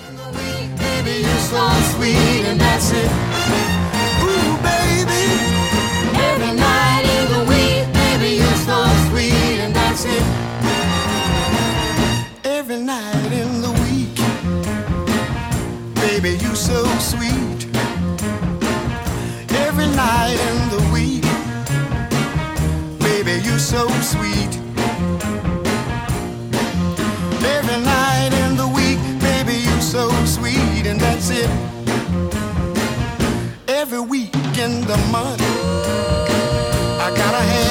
Baby, you're so sweet, and that's it. Ooh, baby. Every night in the week, baby, you're so sweet, and that's it. Every night in the week, baby, you're so sweet. Every night in the week, baby, you're so sweet. Every night in the week, baby, you're so sweet, and that's it. Every week in the month, I gotta have